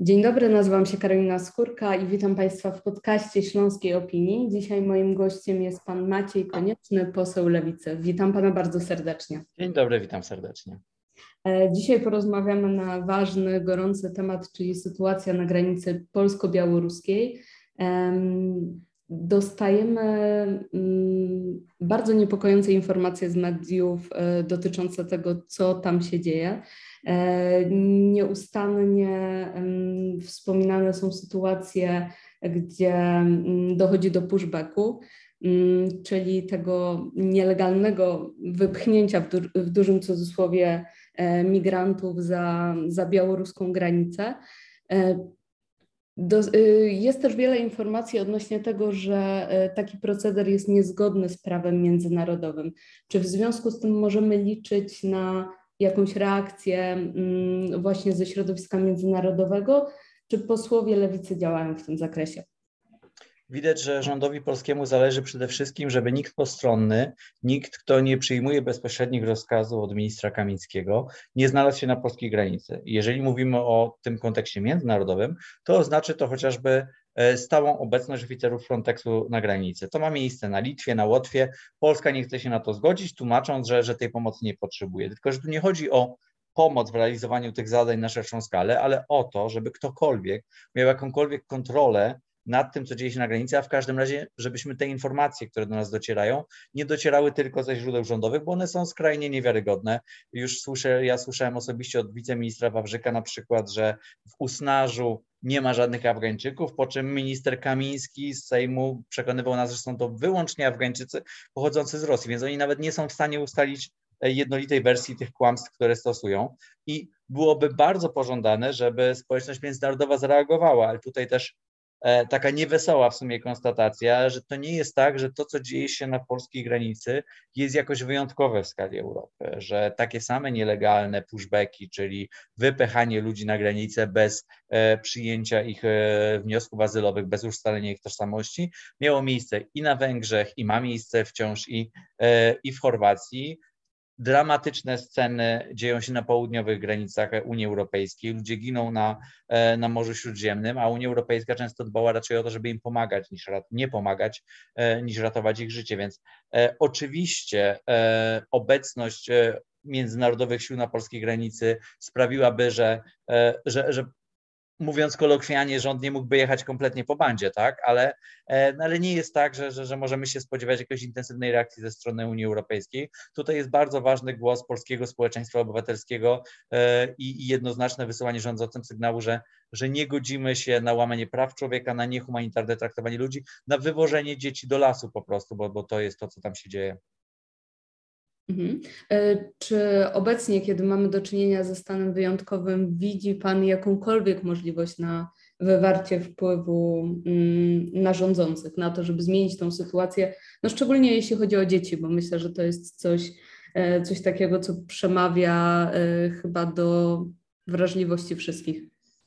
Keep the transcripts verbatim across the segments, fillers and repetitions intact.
Dzień dobry, nazywam się Karolina Skórka i witam Państwa w podcaście Śląskiej Opinii. Dzisiaj moim gościem jest Pan Maciej Konieczny, poseł Lewicy. Witam Pana bardzo serdecznie. Dzień dobry, witam serdecznie. Dzisiaj porozmawiamy na ważny, gorący temat, czyli sytuacja na granicy polsko-białoruskiej. Dostajemy bardzo niepokojące informacje z mediów dotyczące tego, co tam się dzieje. Nieustannie wspominane są sytuacje, gdzie dochodzi do pushbacku, czyli tego nielegalnego wypchnięcia w, du- w dużym cudzysłowie migrantów za, za białoruską granicę. Do, jest też wiele informacji odnośnie tego, że taki proceder jest niezgodny z prawem międzynarodowym. Czy w związku z tym możemy liczyć na jakąś reakcję właśnie ze środowiska międzynarodowego, czy posłowie Lewicy działają w tym zakresie? Widać, że rządowi polskiemu zależy przede wszystkim, żeby nikt postronny, nikt, kto nie przyjmuje bezpośrednich rozkazów od ministra Kamińskiego, nie znalazł się na polskiej granicy. Jeżeli mówimy o tym kontekście międzynarodowym, to oznacza to chociażby stałą obecność oficerów Frontexu na granicy. To ma miejsce na Litwie, na Łotwie. Polska nie chce się na to zgodzić, tłumacząc, że, że tej pomocy nie potrzebuje. Tylko że tu nie chodzi o pomoc w realizowaniu tych zadań na szerszą skalę, ale o to, żeby ktokolwiek miał jakąkolwiek kontrolę nad tym, co dzieje się na granicy, a w każdym razie, żebyśmy te informacje, które do nas docierają, nie docierały tylko ze źródeł rządowych, bo one są skrajnie niewiarygodne. Już słyszę, ja słyszałem osobiście od wiceministra Wawrzyka na przykład, że w Usnarzu nie ma żadnych Afgańczyków, po czym minister Kamiński z Sejmu przekonywał nas, że są to wyłącznie Afgańczycy pochodzący z Rosji, więc oni nawet nie są w stanie ustalić jednolitej wersji tych kłamstw, które stosują. I byłoby bardzo pożądane, żeby społeczność międzynarodowa zareagowała, ale tutaj też taka niewesoła w sumie konstatacja, że to nie jest tak, że to, co dzieje się na polskiej granicy, jest jakoś wyjątkowe w skali Europy, że takie same nielegalne pushbacki, czyli wypychanie ludzi na granicę bez e, przyjęcia ich e, wniosków azylowych, bez ustalenia ich tożsamości, miało miejsce i na Węgrzech, i ma miejsce wciąż i, e, i w Chorwacji. Dramatyczne sceny dzieją się na południowych granicach Unii Europejskiej. Ludzie giną na, na Morzu Śródziemnym, a Unia Europejska często dbała raczej o to, żeby im pomagać, niż nie pomagać, niż ratować ich życie. Więc e, oczywiście e, obecność międzynarodowych sił na polskiej granicy sprawiłaby, że, e, że, że mówiąc kolokwialnie, rząd nie mógłby jechać kompletnie po bandzie, tak? Ale, ale nie jest tak, że, że, że możemy się spodziewać jakiejś intensywnej reakcji ze strony Unii Europejskiej. Tutaj jest bardzo ważny głos polskiego społeczeństwa obywatelskiego i, i jednoznaczne wysyłanie rządzącym sygnału, że, że nie godzimy się na łamanie praw człowieka, na niehumanitarne traktowanie ludzi, na wywożenie dzieci do lasu po prostu, bo, bo to jest to, co tam się dzieje. Mhm. Czy obecnie, kiedy mamy do czynienia ze stanem wyjątkowym, widzi Pan jakąkolwiek możliwość na wywarcie wpływu na rządzących, na to, żeby zmienić tą sytuację, no szczególnie jeśli chodzi o dzieci, bo myślę, że to jest coś, coś takiego, co przemawia chyba do wrażliwości wszystkich?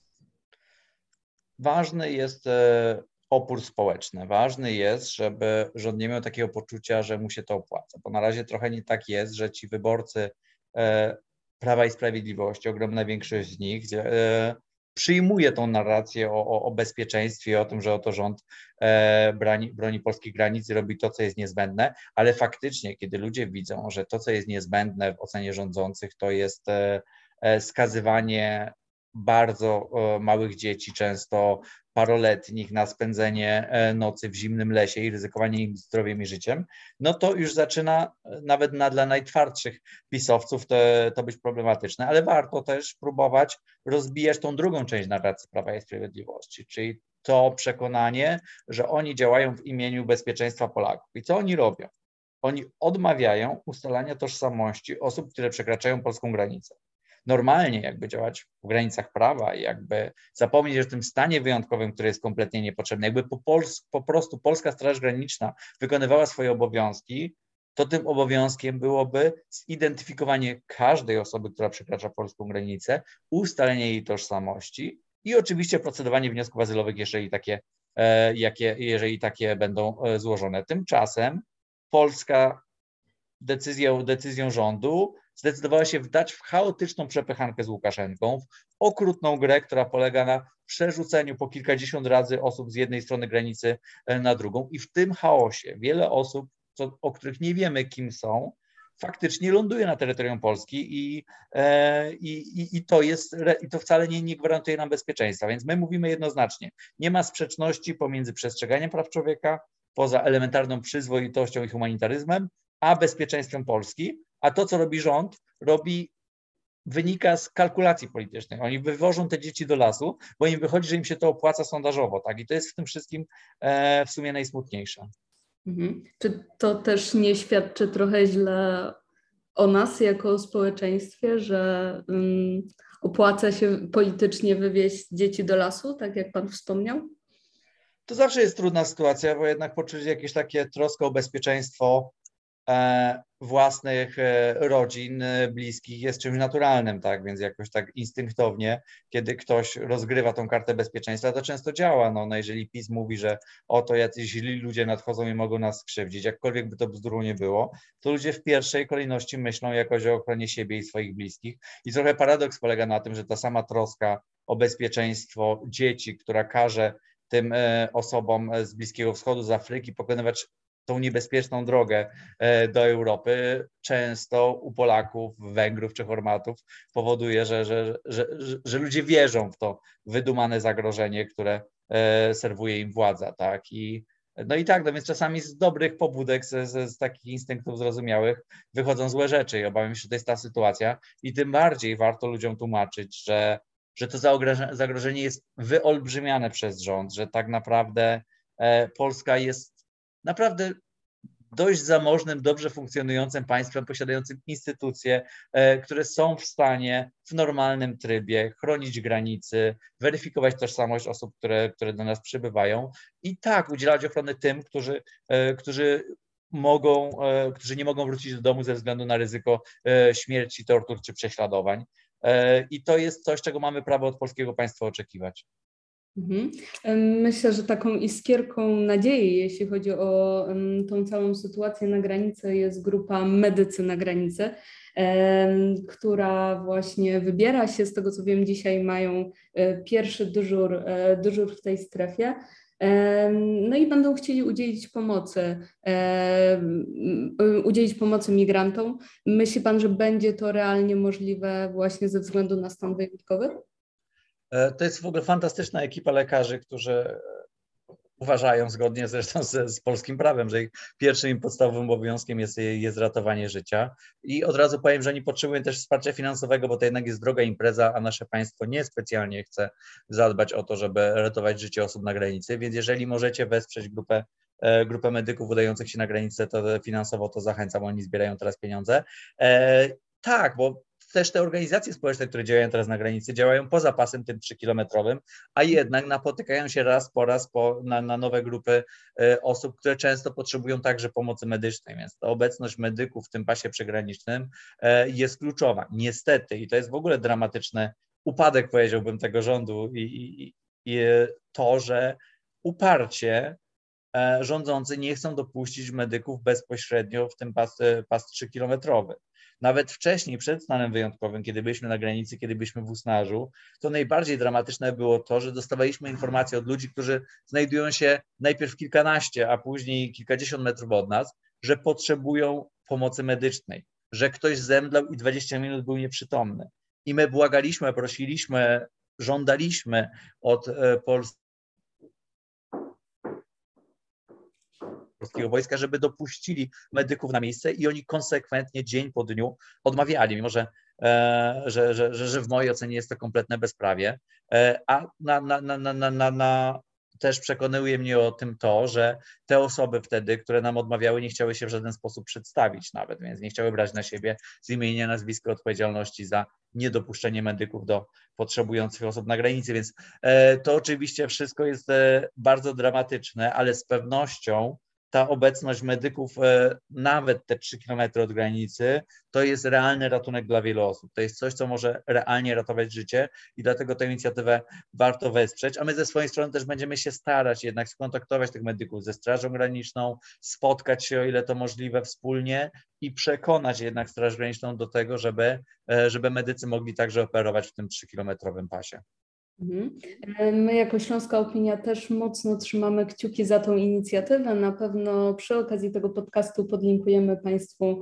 Ważne jest opór społeczny. Ważny jest, żeby rząd nie miał takiego poczucia, że mu się to opłaca, bo na razie trochę nie tak jest, że ci wyborcy e, Prawa i Sprawiedliwości, ogromna większość z nich e, przyjmuje tą narrację o, o, o bezpieczeństwie, o tym, że oto rząd e, broni, broni polskich granic i robi to, co jest niezbędne, ale faktycznie, kiedy ludzie widzą, że to, co jest niezbędne w ocenie rządzących, to jest e, e, skazywanie bardzo e, małych dzieci, często paroletnich, na spędzenie nocy w zimnym lesie i ryzykowanie ich zdrowiem i życiem, no to już zaczyna nawet na, dla najtwardszych pisowców to, to być problematyczne, ale warto też próbować rozbijać tą drugą część narracji Prawa i Sprawiedliwości, czyli to przekonanie, że oni działają w imieniu bezpieczeństwa Polaków. I co oni robią? Oni odmawiają ustalania tożsamości osób, które przekraczają polską granicę. Normalnie jakby działać w granicach prawa i jakby zapomnieć o tym stanie wyjątkowym, który jest kompletnie niepotrzebny, jakby po, Pols- po prostu Polska Straż Graniczna wykonywała swoje obowiązki, to tym obowiązkiem byłoby zidentyfikowanie każdej osoby, która przekracza polską granicę, ustalenie jej tożsamości i oczywiście procedowanie wniosków azylowych, jeżeli takie, e, jakie, jeżeli takie będą złożone. Tymczasem Polska decyzją, decyzją rządu zdecydowała się wdać w chaotyczną przepychankę z Łukaszenką, w okrutną grę, która polega na przerzuceniu po kilkadziesiąt razy osób z jednej strony granicy na drugą i w tym chaosie wiele osób, co, o których nie wiemy, kim są, faktycznie ląduje na terytorium Polski i, e, i, i, to, jest, i to wcale nie, nie gwarantuje nam bezpieczeństwa. Więc my mówimy jednoznacznie, nie ma sprzeczności pomiędzy przestrzeganiem praw człowieka, poza elementarną przyzwoitością i humanitaryzmem, a bezpieczeństwem Polski, a to, co robi rząd, robi, wynika z kalkulacji politycznej. Oni wywożą te dzieci do lasu, bo im wychodzi, że im się to opłaca sondażowo, tak? I to jest w tym wszystkim e, w sumie najsmutniejsze. Mhm. Czy to też nie świadczy trochę źle o nas jako o społeczeństwie, że um, opłaca się politycznie wywieźć dzieci do lasu, tak jak pan wspomniał? To zawsze jest trudna sytuacja, bo jednak poczuć jakieś takie troskę o bezpieczeństwo e, własnych e, rodzin, e, bliskich jest czymś naturalnym, tak? Więc jakoś tak instynktownie, kiedy ktoś rozgrywa tą kartę bezpieczeństwa, to często działa. No, no jeżeli PiS mówi, że oto jacyś źli ludzie nadchodzą i mogą nas skrzywdzić, jakkolwiek by to bzdurą nie było, to ludzie w pierwszej kolejności myślą jakoś o ochronie siebie i swoich bliskich. I trochę paradoks polega na tym, że ta sama troska o bezpieczeństwo dzieci, która każe tym osobom z Bliskiego Wschodu, z Afryki pokonywać tą niebezpieczną drogę do Europy, często u Polaków, Węgrów czy Chorwatów powoduje, że, że, że, że ludzie wierzą w to wydumane zagrożenie, które serwuje im władza, tak? I, no i tak, no więc czasami z dobrych pobudek, z, z, z takich instynktów zrozumiałych wychodzą złe rzeczy i obawiam się, że to jest ta sytuacja i tym bardziej warto ludziom tłumaczyć, że że to zagrożenie jest wyolbrzymiane przez rząd, że tak naprawdę Polska jest naprawdę dość zamożnym, dobrze funkcjonującym państwem, posiadającym instytucje, które są w stanie w normalnym trybie chronić granice, weryfikować tożsamość osób, które, które do nas przybywają i tak udzielać ochrony tym, którzy, którzy mogą, którzy nie mogą wrócić do domu ze względu na ryzyko śmierci, tortur czy prześladowań. I to jest coś, czego mamy prawo od polskiego państwa oczekiwać. Mhm. Myślę, że taką iskierką nadziei, jeśli chodzi o tą całą sytuację na granicy, jest grupa Medycy na granicy, która właśnie wybiera się, z tego co wiem, dzisiaj mają pierwszy dyżur, dyżur w tej strefie. No i będą chcieli udzielić pomocy, udzielić pomocy migrantom. Myśli pan, że będzie to realnie możliwe właśnie ze względu na stan wyjątkowy? To jest w ogóle fantastyczna ekipa lekarzy, którzy uważają, zgodnie zresztą z, z polskim prawem, że ich pierwszym i podstawowym obowiązkiem jest, jest ratowanie życia. I od razu powiem, że oni potrzebują też wsparcia finansowego, bo to jednak jest droga impreza, a nasze państwo niespecjalnie chce zadbać o to, żeby ratować życie osób na granicy. Więc jeżeli możecie wesprzeć grupę, grupę medyków udających się na granicę, to finansowo to zachęcam, oni zbierają teraz pieniądze. E, tak, bo też te organizacje społeczne, które działają teraz na granicy, działają poza pasem tym trzykilometrowym, a jednak napotykają się raz po raz po, na, na nowe grupy y, osób, które często potrzebują także pomocy medycznej, więc ta obecność medyków w tym pasie przygranicznym y, jest kluczowa. Niestety, i to jest w ogóle dramatyczny upadek, powiedziałbym, tego rządu i, i, i to, że uparcie y, rządzący nie chcą dopuścić medyków bezpośrednio w ten pas, pas trzykilometrowy. Nawet wcześniej, przed stanem wyjątkowym, kiedy byliśmy na granicy, kiedy byliśmy w Usnarzu, to najbardziej dramatyczne było to, że dostawaliśmy informacje od ludzi, którzy znajdują się najpierw kilkanaście, a później kilkadziesiąt metrów od nas, że potrzebują pomocy medycznej, że ktoś zemdlał i dwadzieścia minut był nieprzytomny. I my błagaliśmy, prosiliśmy, żądaliśmy od Polski, polskiego wojska, żeby dopuścili medyków na miejsce i oni konsekwentnie dzień po dniu odmawiali, mimo że, e, że, że, że w mojej ocenie jest to kompletne bezprawie, e, a na, na, na, na, na, na też przekonuje mnie o tym to, że te osoby wtedy, które nam odmawiały, nie chciały się w żaden sposób przedstawić nawet, więc nie chciały brać na siebie z imienia, nazwiska odpowiedzialności za niedopuszczenie medyków do potrzebujących osób na granicy, więc e, to oczywiście wszystko jest e, bardzo dramatyczne, ale z pewnością ta obecność medyków nawet te trzy kilometry od granicy to jest realny ratunek dla wielu osób. To jest coś, co może realnie ratować życie i dlatego tę inicjatywę warto wesprzeć, a my ze swojej strony też będziemy się starać jednak skontaktować tych medyków ze Strażą Graniczną, spotkać się, o ile to możliwe, wspólnie i przekonać jednak Straż Graniczną do tego, żeby, żeby medycy mogli także operować w tym trzykilometrowym pasie. My jako Śląska Opinia też mocno trzymamy kciuki za tą inicjatywę. Na pewno przy okazji tego podcastu podlinkujemy Państwu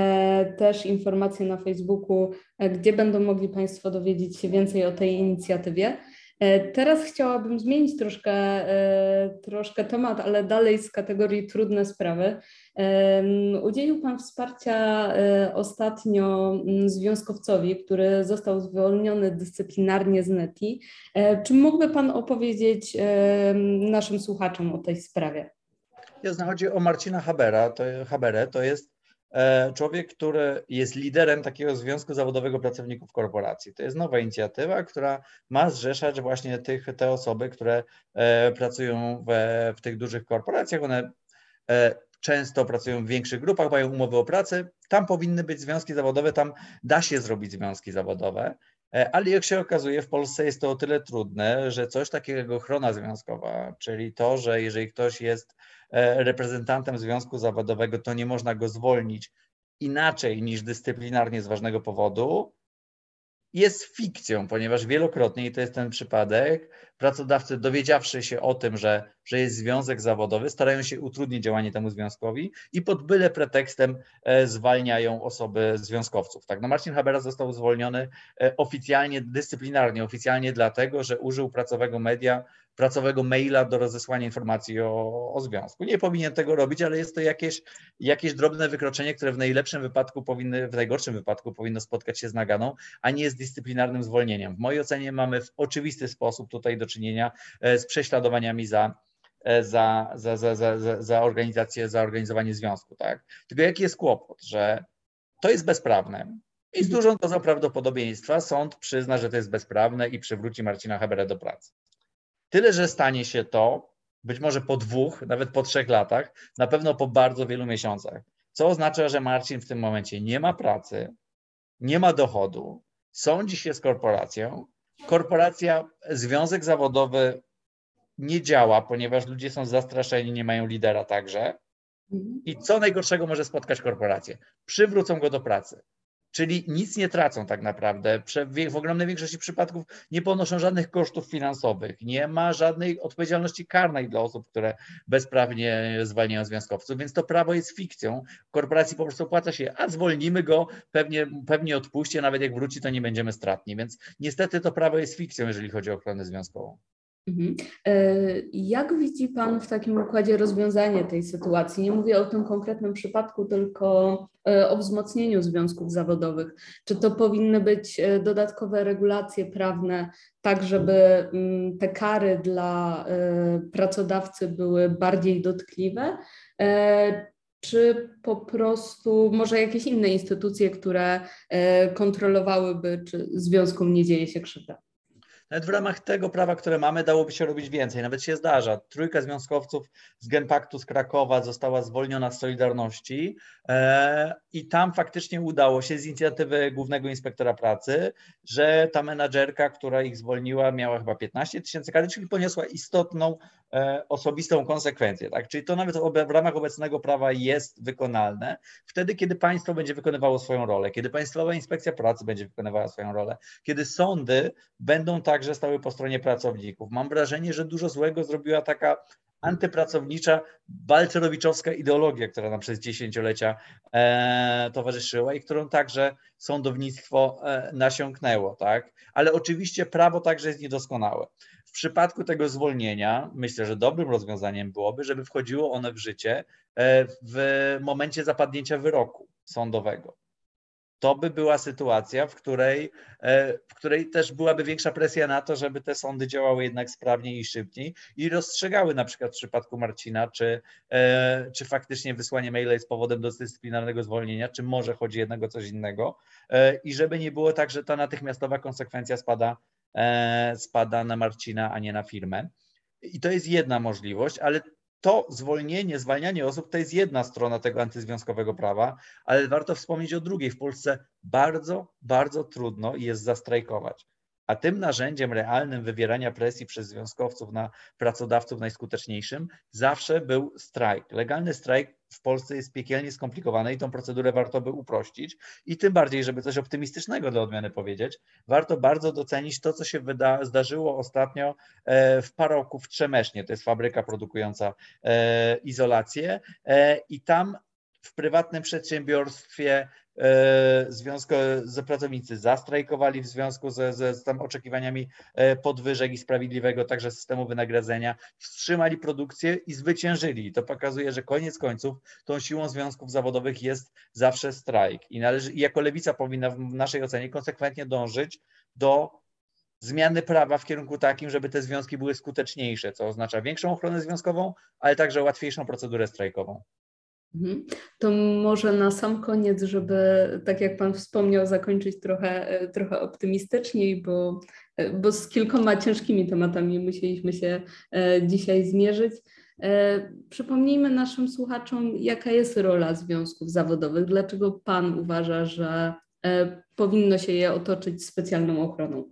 też informacje na Facebooku, gdzie będą mogli Państwo dowiedzieć się więcej o tej inicjatywie. Teraz chciałabym zmienić troszkę, troszkę temat, ale dalej z kategorii trudne sprawy. Udzielił Pan wsparcia ostatnio związkowcowi, który został zwolniony dyscyplinarnie z Neti. Czy mógłby Pan opowiedzieć naszym słuchaczom o tej sprawie? Jasne, chodzi o Marcina Habera, to, Haberę, to jest człowiek, który jest liderem takiego Związku Zawodowego Pracowników Korporacji. To jest nowa inicjatywa, która ma zrzeszać właśnie tych, te osoby, które pracują w, w tych dużych korporacjach. One często pracują w większych grupach, mają umowy o pracę. Tam powinny być związki zawodowe, tam da się zrobić związki zawodowe, ale jak się okazuje, w Polsce jest to o tyle trudne, że coś takiego jak ochrona związkowa, czyli to, że jeżeli ktoś jest reprezentantem związku zawodowego, to nie można go zwolnić inaczej niż dyscyplinarnie z ważnego powodu, jest fikcją, ponieważ wielokrotnie, i to jest ten przypadek, pracodawcy, dowiedziawszy się o tym, że, że jest związek zawodowy, starają się utrudnić działanie temu związkowi i pod byle pretekstem zwalniają osoby związkowców. Tak? No Marcin Habera został zwolniony oficjalnie, dyscyplinarnie, oficjalnie dlatego, że użył pracowego media, pracowego maila do rozesłania informacji o, o związku. Nie powinien tego robić, ale jest to jakieś, jakieś drobne wykroczenie, które w najlepszym wypadku powinny, w najgorszym wypadku powinno spotkać się z naganą, a nie z dyscyplinarnym zwolnieniem. W mojej ocenie mamy w oczywisty sposób tutaj do czynienia z prześladowaniami za, za, za, za, za, za organizację, za organizowanie związku. Tak? Tylko jaki jest kłopot, że to jest bezprawne i z dużą dozą prawdopodobieństwa sąd przyzna, że to jest bezprawne i przywróci Marcina Haberę do pracy. Tyle, że stanie się to być może po dwóch, nawet po trzech latach, na pewno po bardzo wielu miesiącach, co oznacza, że Marcin w tym momencie nie ma pracy, nie ma dochodu, sądzi się z korporacją, korporacja, związek zawodowy nie działa, ponieważ ludzie są zastraszeni, nie mają lidera także. I co najgorszego może spotkać korporację? Przywrócą go do pracy. Czyli nic nie tracą tak naprawdę. W ogromnej większości przypadków nie ponoszą żadnych kosztów finansowych, nie ma żadnej odpowiedzialności karnej dla osób, które bezprawnie zwalniają związkowców, więc to prawo jest fikcją. Korporacji po prostu opłaca się, a zwolnimy go, pewnie, pewnie odpuści, a nawet jak wróci, to nie będziemy stratni. Więc niestety to prawo jest fikcją, jeżeli chodzi o ochronę związkową. Jak widzi Pan w takim układzie rozwiązanie tej sytuacji? Nie mówię o tym konkretnym przypadku, tylko o wzmocnieniu związków zawodowych. Czy to powinny być dodatkowe regulacje prawne, tak żeby te kary dla pracodawcy były bardziej dotkliwe? Czy po prostu może jakieś inne instytucje, które kontrolowałyby, czy związkom nie dzieje się krzywda? Nawet w ramach tego prawa, które mamy, dałoby się robić więcej. Nawet się zdarza. Trójka związkowców z Genpaktu z Krakowa została zwolniona z Solidarności e, i tam faktycznie udało się z inicjatywy Głównego Inspektora Pracy, że ta menadżerka, która ich zwolniła, miała chyba piętnaście tysięcy kary, czyli poniosła istotną e, osobistą konsekwencję. Tak? Czyli to nawet w ramach obecnego prawa jest wykonalne. Wtedy, kiedy państwo będzie wykonywało swoją rolę, kiedy Państwowa Inspekcja Pracy będzie wykonywała swoją rolę, kiedy sądy będą także stały po stronie pracowników. Mam wrażenie, że dużo złego zrobiła taka antypracownicza, balcerowiczowska ideologia, która nam przez dziesięciolecia e, towarzyszyła i którą także sądownictwo e, nasiąknęło. Tak? Ale oczywiście prawo także jest niedoskonałe. W przypadku tego zwolnienia myślę, że dobrym rozwiązaniem byłoby, żeby wchodziło one w życie e, w momencie zapadnięcia wyroku sądowego. To by była sytuacja, w której, w której też byłaby większa presja na to, żeby te sądy działały jednak sprawniej i szybciej i rozstrzygały na przykład w przypadku Marcina, czy, czy faktycznie wysłanie maila jest powodem do dyscyplinarnego zwolnienia, czy może chodzi jednak o coś innego i żeby nie było tak, że ta natychmiastowa konsekwencja spada, spada na Marcina, a nie na firmę. I to jest jedna możliwość, ale to zwolnienie, zwalnianie osób to jest jedna strona tego antyzwiązkowego prawa, ale warto wspomnieć o drugiej. W Polsce bardzo, bardzo trudno jest zastrajkować. A tym narzędziem realnym wywierania presji przez związkowców na pracodawców najskuteczniejszym zawsze był strajk. Legalny strajk w Polsce jest piekielnie skomplikowany i tą procedurę warto by uprościć. I tym bardziej, żeby coś optymistycznego dla odmiany powiedzieć, warto bardzo docenić to, co się wyda- zdarzyło ostatnio w Paroku w Trzemesznie. To jest fabryka produkująca izolację i tam w prywatnym przedsiębiorstwie związku, z pracownicy zastrajkowali w związku ze, ze z tam oczekiwaniami podwyżek i sprawiedliwego także systemu wynagrodzenia, wstrzymali produkcję i zwyciężyli. To pokazuje, że koniec końców tą siłą związków zawodowych jest zawsze strajk i należy, i jako Lewica powinna w naszej ocenie konsekwentnie dążyć do zmiany prawa w kierunku takim, żeby te związki były skuteczniejsze, co oznacza większą ochronę związkową, ale także łatwiejszą procedurę strajkową. To może na sam koniec, żeby, tak jak Pan wspomniał, zakończyć trochę, trochę optymistyczniej, bo, bo z kilkoma ciężkimi tematami musieliśmy się dzisiaj zmierzyć. Przypomnijmy naszym słuchaczom, jaka jest rola związków zawodowych, dlaczego Pan uważa, że powinno się je otoczyć specjalną ochroną.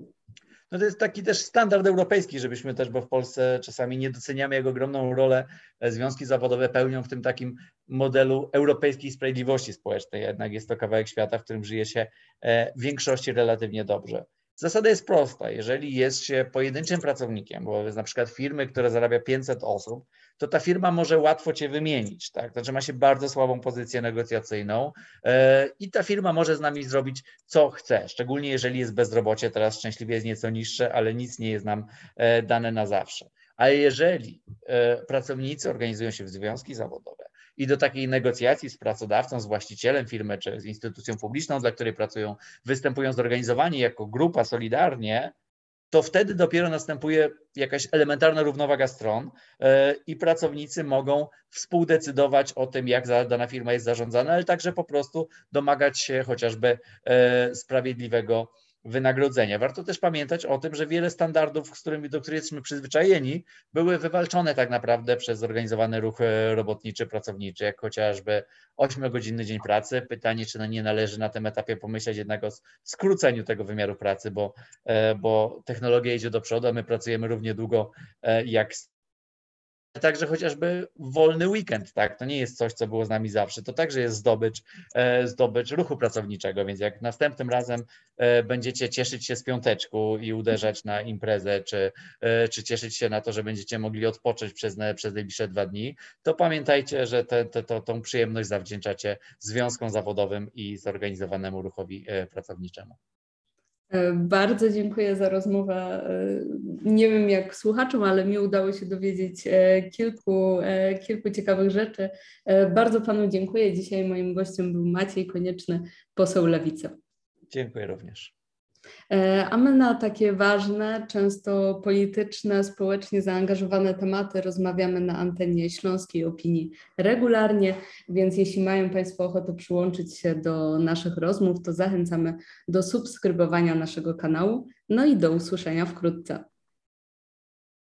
No to jest taki też standard europejski, żebyśmy też, bo w Polsce czasami nie doceniamy, jak ogromną rolę związki zawodowe pełnią w tym takim modelu europejskiej sprawiedliwości społecznej. Jednak jest to kawałek świata, w którym żyje się w większości relatywnie dobrze. Zasada jest prosta. Jeżeli jest się pojedynczym pracownikiem, bo jest na przykład firmy, która zarabia pięćset osób, to ta firma może łatwo cię wymienić, tak? Znaczy ma się bardzo słabą pozycję negocjacyjną yy, i ta firma może z nami zrobić co chce, szczególnie jeżeli jest bezrobocie, teraz szczęśliwie jest nieco niższe, ale nic nie jest nam yy, dane na zawsze. Ale jeżeli yy, pracownicy organizują się w związki zawodowe i do takiej negocjacji z pracodawcą, z właścicielem firmy czy z instytucją publiczną, dla której pracują, występują zorganizowani jako grupa solidarnie, to wtedy dopiero następuje jakaś elementarna równowaga stron i pracownicy mogą współdecydować o tym, jak dana firma jest zarządzana, ale także po prostu domagać się chociażby sprawiedliwego wynagrodzenia. Warto też pamiętać o tym, że wiele standardów, z którymi, do których jesteśmy przyzwyczajeni, były wywalczone tak naprawdę przez zorganizowany ruch robotniczy, pracowniczy, jak chociażby ośmiogodzinny dzień pracy. Pytanie, czy nie należy na tym etapie pomyśleć jednak o skróceniu tego wymiaru pracy, bo, bo technologia idzie do przodu, a my pracujemy równie długo jak także chociażby wolny weekend, tak? To nie jest coś, co było z nami zawsze. To także jest zdobycz, zdobycz ruchu pracowniczego, więc jak następnym razem będziecie cieszyć się z piąteczku i uderzać na imprezę, czy, czy cieszyć się na to, że będziecie mogli odpocząć przez, przez najbliższe dwa dni, to pamiętajcie, że te, te, to, tą przyjemność zawdzięczacie związkom zawodowym i zorganizowanemu ruchowi pracowniczemu. Bardzo dziękuję za rozmowę. Nie wiem jak słuchaczom, ale mi udało się dowiedzieć kilku, kilku ciekawych rzeczy. Bardzo Panu dziękuję. Dzisiaj moim gościem był Maciej Konieczny, poseł Lewicy. Dziękuję również. A my na takie ważne, często polityczne, społecznie zaangażowane tematy rozmawiamy na antenie Śląskiej Opinii regularnie, więc jeśli mają Państwo ochotę przyłączyć się do naszych rozmów, to zachęcamy do subskrybowania naszego kanału. No i do usłyszenia wkrótce.